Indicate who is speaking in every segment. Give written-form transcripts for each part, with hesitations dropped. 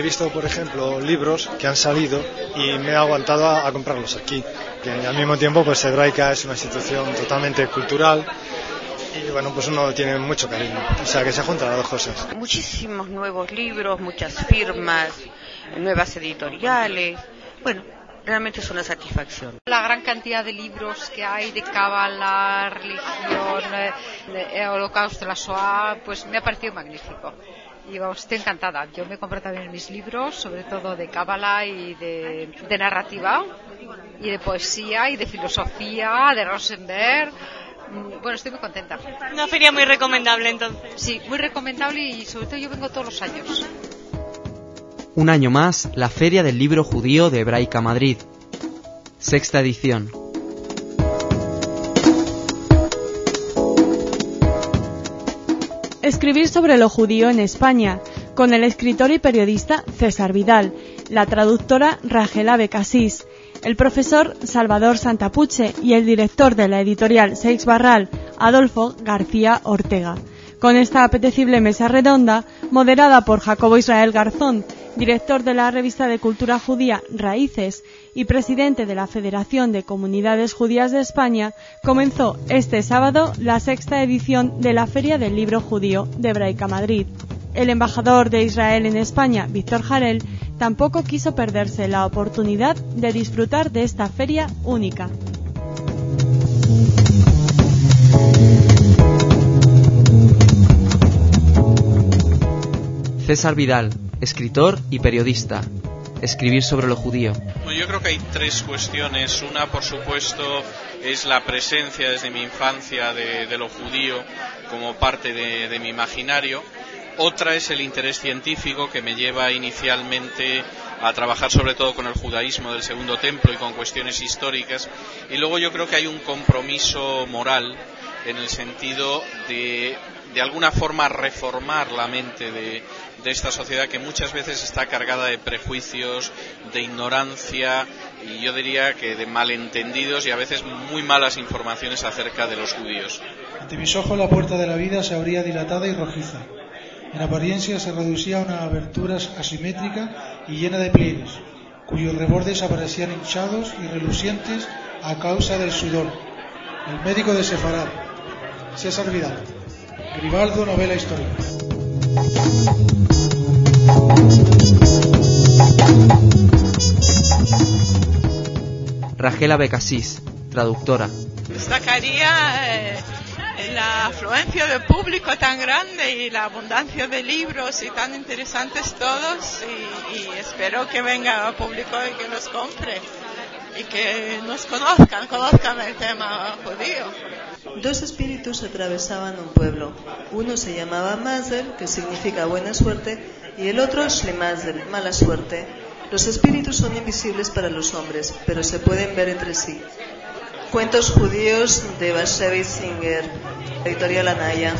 Speaker 1: he visto, por ejemplo, libros que han salido y me he aguantado a comprarlos aquí, que al mismo tiempo pues Hebraica es una institución totalmente cultural y bueno, pues uno tiene mucho cariño, o sea que se juntan las dos cosas.
Speaker 2: Muchísimos nuevos libros, muchas firmas, nuevas editoriales, bueno, realmente es una satisfacción.
Speaker 3: La gran cantidad de libros que hay de Cábala, religión, el holocausto, la Shoah, pues me ha parecido magnífico. Y vamos, estoy encantada. Yo me compro también mis libros, sobre todo de Cábala y de narrativa, y de poesía, y de filosofía, de Rosenberg. Bueno, estoy muy contenta.
Speaker 4: Una feria muy recomendable, entonces.
Speaker 3: Sí, muy recomendable y sobre todo yo vengo todos los años.
Speaker 5: Un año más, la Feria del Libro Judío de Hebraica Madrid. 6ª edición.
Speaker 6: Escribir sobre lo judío en España, con el escritor y periodista César Vidal, la traductora Rajela Becasís, el profesor Salvador Santapuche y el director de la editorial Seix Barral, Adolfo García Ortega. Con esta apetecible mesa redonda, moderada por Jacobo Israel Garzón, director de la revista de cultura judía Raíces y presidente de la Federación de Comunidades Judías de España, comenzó este sábado la 6ª edición de la Feria del Libro Judío de Hebraica Madrid. El embajador de Israel en España, Víctor Jarel, tampoco quiso perderse la oportunidad de disfrutar de esta feria única.
Speaker 5: César Vidal, escritor y periodista. Escribir sobre lo judío.
Speaker 7: Bueno, yo creo que hay 3 cuestiones. Una, por supuesto, es la presencia desde mi infancia de lo judío como parte de mi imaginario. Otra es el interés científico que me lleva inicialmente a trabajar sobre todo con el judaísmo del Segundo Templo y con cuestiones históricas. Y luego yo creo que hay un compromiso moral en el sentido de alguna forma reformar la mente de esta sociedad que muchas veces está cargada de prejuicios, de ignorancia y yo diría que de malentendidos y a veces muy malas informaciones acerca de los judíos.
Speaker 8: Ante mis ojos la puerta de la vida se abría dilatada y rojiza. En apariencia se reducía a una abertura asimétrica y llena de pliegues, cuyos rebordes aparecían hinchados y relucientes a causa del sudor. El médico de Sefarad, César Vidal. Gribaldo, novela histórica.
Speaker 5: Rajela Becasís, traductora.
Speaker 9: Destacaría la afluencia del público tan grande y la abundancia de libros y tan interesantes todos y espero que venga el público y que los compre y que nos conozcan el tema judío.
Speaker 10: 2 espíritus atravesaban un pueblo. Uno se llamaba Mazel, que significa buena suerte, y el otro Shlimazel, mala suerte. Los espíritus son invisibles para los hombres, pero se pueden ver entre sí. Cuentos judíos de Bashevis Singer, editorial Anaya.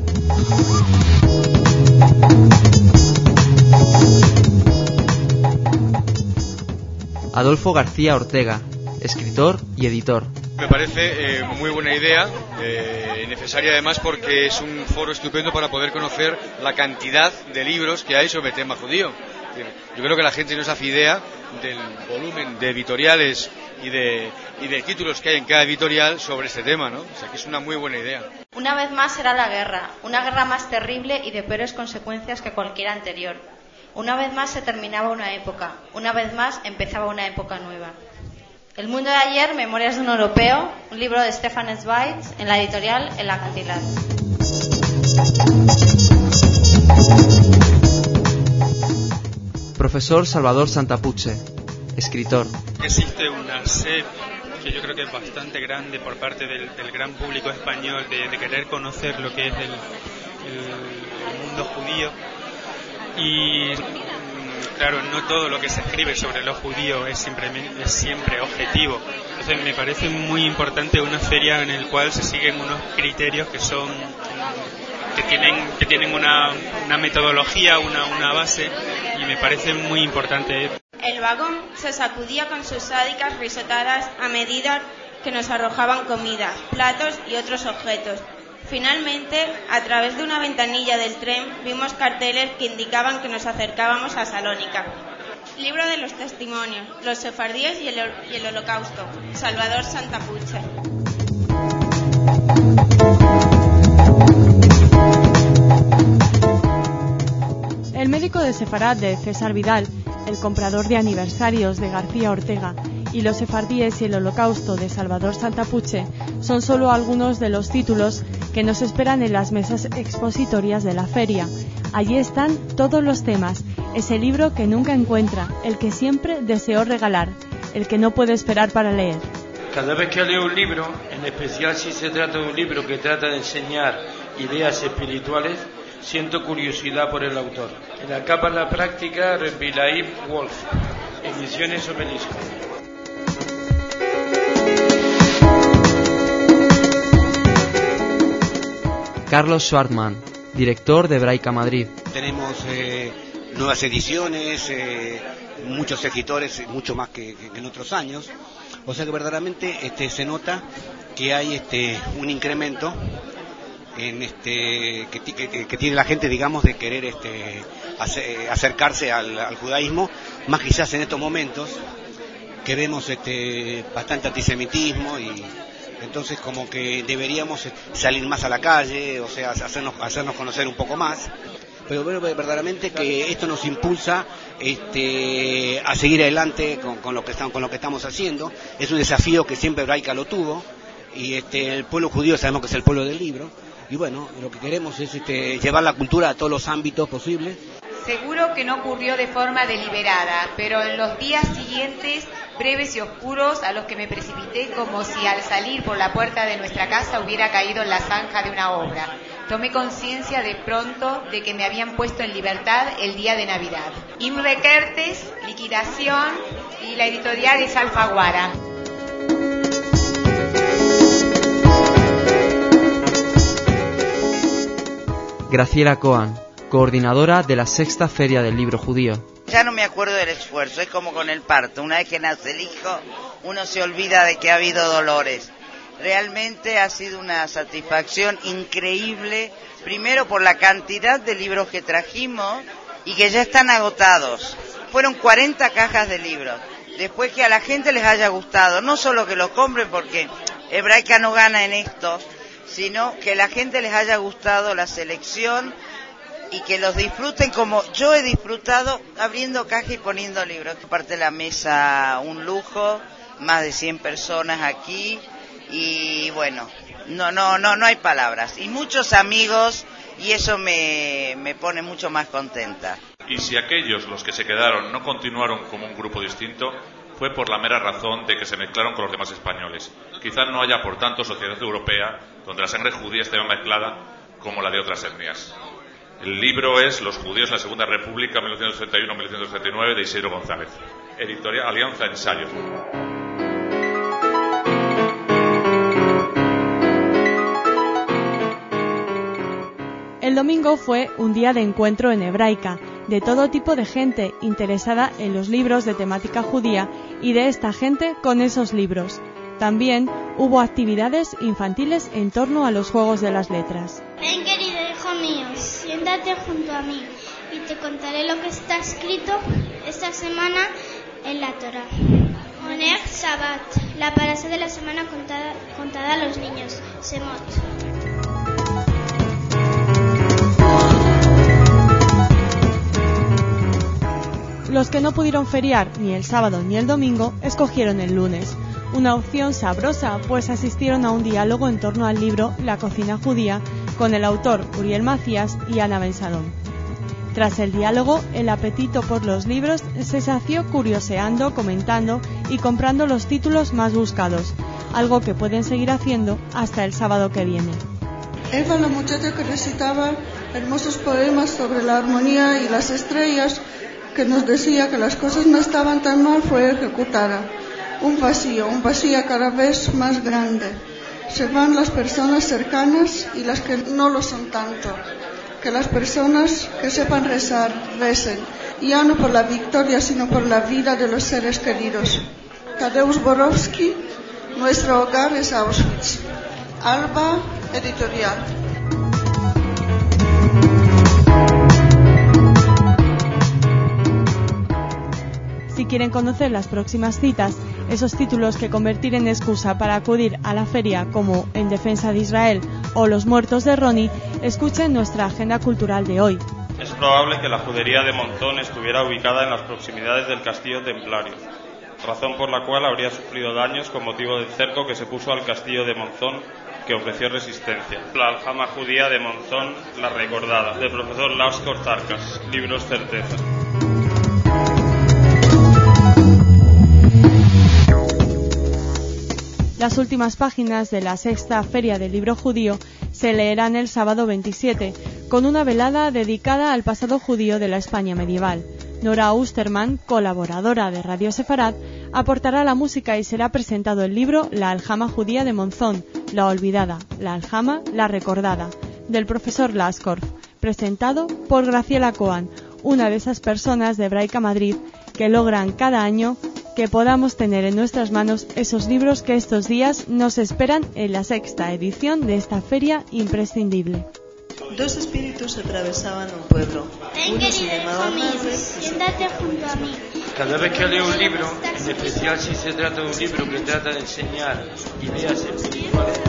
Speaker 5: Adolfo García Ortega, escritor y editor.
Speaker 11: Me parece muy buena idea, necesaria además porque es un foro estupendo para poder conocer la cantidad de libros que hay sobre el tema judío. Yo creo que la gente no se hace idea del volumen de editoriales y de títulos que hay en cada editorial sobre este tema, ¿no? O sea que es una muy buena idea.
Speaker 12: Una vez más será la guerra, una guerra más terrible y de peores consecuencias que cualquiera anterior. Una vez más se terminaba una época, una vez más empezaba una época nueva. El mundo de ayer, Memorias de un europeo, un libro de Stefan Zweig, en la editorial El Acantilado.
Speaker 5: Profesor Salvador Santapuche, escritor.
Speaker 13: Existe una sed que yo creo que es bastante grande por parte del gran público español de querer conocer lo que es el mundo judío y claro, no todo lo que se escribe sobre los judíos es siempre objetivo. Entonces me parece muy importante una feria en la cual se siguen unos criterios que tienen una metodología, una base y me parece muy importante.
Speaker 14: El vagón se sacudía con sus sádicas risotadas a medida que nos arrojaban comida, platos y otros objetos. Finalmente, a través de una ventanilla del tren, vimos carteles que indicaban que nos acercábamos a Salónica. Libro de los testimonios, los sefardíes y el holocausto, Salvador Santapuche.
Speaker 6: El médico de Sefarad de César Vidal, el comprador de aniversarios de García Ortega y los sefardíes y el holocausto de Salvador Santapuche son solo algunos de los títulos que nos esperan en las mesas expositorias de la feria. Allí están todos los temas, ese libro que nunca encuentra, el que siempre deseó regalar, el que no puede esperar para leer.
Speaker 15: Cada vez que leo un libro, en especial si se trata de un libro que trata de enseñar ideas espirituales, siento curiosidad por el autor. En la capa en la práctica, Revilaim Wolf, Ediciones Obelisco.
Speaker 5: Carlos Schwartman, director de Hebraica Madrid.
Speaker 16: Tenemos nuevas ediciones, muchos escritores, mucho más que en otros años. O sea que verdaderamente se nota que hay un incremento en que tiene la gente, digamos, de querer acercarse al judaísmo, más quizás en estos momentos que vemos bastante antisemitismo, y entonces como que deberíamos salir más a la calle, o sea, hacernos conocer un poco más. Pero verdaderamente que esto nos impulsa a seguir adelante con lo que estamos haciendo. Es un desafío que siempre Hebraica lo tuvo, y el pueblo judío sabemos que es el pueblo del libro, y bueno, lo que queremos es llevar la cultura a todos los ámbitos posibles.
Speaker 17: Seguro que no ocurrió de forma deliberada, pero en los días siguientes, breves y oscuros, a los que me precipité como si al salir por la puerta de nuestra casa hubiera caído en la zanja de una obra, tomé conciencia de pronto de que me habían puesto en libertad el día de Navidad. Imre Kertész, liquidación, y la editorial es Alfaguara.
Speaker 5: Graciela Cohen, coordinadora de la Sexta Feria del Libro Judío.
Speaker 18: Ya no me acuerdo del esfuerzo, es como con el parto. Una vez que nace el hijo, uno se olvida de que ha habido dolores. Realmente ha sido una satisfacción increíble, primero por la cantidad de libros que trajimos y que ya están agotados. Fueron 40 cajas de libros. Después que a la gente les haya gustado, no solo que lo compren porque Hebraica no gana en esto, sino que a la gente les haya gustado la selección y que los disfruten como yo he disfrutado abriendo caja y poniendo libros. Aparte de la mesa, un lujo, más de 100 personas aquí, y bueno, no hay palabras. Y muchos amigos, y eso me pone mucho más contenta.
Speaker 19: Y si aquellos, los que se quedaron, no continuaron como un grupo distinto, fue por la mera razón de que se mezclaron con los demás españoles. Quizás no haya, por tanto, sociedad europea donde la sangre judía esté mezclada como la de otras etnias. El libro es Los judíos en la Segunda República, 1961-1969, de Isidro González. Editorial Alianza Ensayos.
Speaker 6: El domingo fue un día de encuentro en Hebraica, de todo tipo de gente interesada en los libros de temática judía y de esta gente con esos libros. También hubo actividades infantiles en torno a los juegos de las letras.
Speaker 20: Ven, querido hijo mío, siéntate junto a mí y te contaré lo que está escrito esta semana en la Torá. Oner Shabbat, la parasha de la semana contada a los niños, Semot.
Speaker 6: Los que no pudieron feriar ni el sábado ni el domingo escogieron el lunes. Una opción sabrosa, pues asistieron a un diálogo en torno al libro La cocina judía con el autor Uriel Macías y Ana Ben-Salom. Tras el diálogo, el apetito por los libros se sació curioseando, comentando y comprando los títulos más buscados, algo que pueden seguir haciendo hasta el sábado que viene.
Speaker 21: Eva, la muchacha que recitaba hermosos poemas sobre la armonía y las estrellas, que nos decía que las cosas no estaban tan mal, fue ejecutada. Un vacío cada vez más grande. Se van las personas cercanas y las que no lo son tanto. Que las personas que sepan rezar, recen, ya no por la victoria, sino por la vida de los seres queridos. Tadeusz Borowski, nuestro hogar es Auschwitz. Alba editorial.
Speaker 6: Si quieren conocer las próximas citas, esos títulos que convertir en excusa para acudir a la feria como En defensa de Israel o Los muertos de Ronnie, escuchen nuestra agenda cultural de hoy.
Speaker 1: Es probable que la judería de Monzón estuviera ubicada en las proximidades del castillo templario, razón por la cual habría sufrido daños con motivo del cerco que se puso al castillo de Monzón, que ofreció resistencia. La aljama judía de Monzón, la recordada, del profesor László Farkas, libros Certeza.
Speaker 6: Las últimas páginas de la sexta Feria del Libro Judío se leerán el sábado 27, con una velada dedicada al pasado judío de la España medieval. Nora Usterman, colaboradora de Radio Sefarad, aportará la música y será presentado el libro La aljama judía de Monzón, la olvidada, la aljama, la recordada, del profesor Lascorf, presentado por Graciela Coan, una de esas personas de Hebraica Madrid que logran cada año que podamos tener en nuestras manos esos libros que estos días nos esperan en la sexta edición de esta feria imprescindible.
Speaker 10: Dos espíritus atravesaban un pueblo. Uno se llamaba Mazel.
Speaker 20: Siéntate junto a mí.
Speaker 15: Cada vez que leo un libro, en especial si se trata de un libro que trata de enseñar ideas espirituales,